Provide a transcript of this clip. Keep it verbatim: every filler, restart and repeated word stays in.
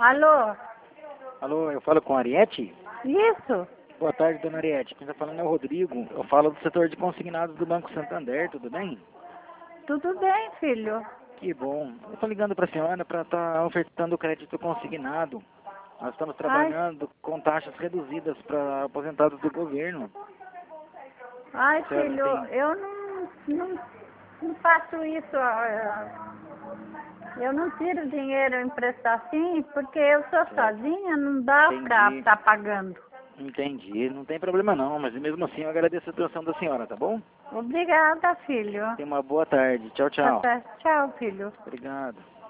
Alô? Alô, eu falo com a Ariete? Isso? Boa tarde, dona Ariete. Quem está falando é o Rodrigo. Eu falo do setor de consignados do Banco Santander, tudo bem? Tudo bem, filho. Que bom. Eu estou ligando para a senhora para estar ofertando crédito consignado. Nós estamos Ai, trabalhando com taxas reduzidas para aposentados do governo. ai, A senhora filho, tem... eu não, não, não faço isso. ah, Eu não tiro dinheiro emprestar assim, porque eu sou Certo. sozinha, não dá pra Entendi. estar pagando. Entendi. Não tem problema não, mas mesmo assim eu agradeço a atenção da senhora, tá bom? Obrigada, filho. Tenha uma boa tarde. Tchau, Tá tchau. certo. Tchau, filho. Obrigado.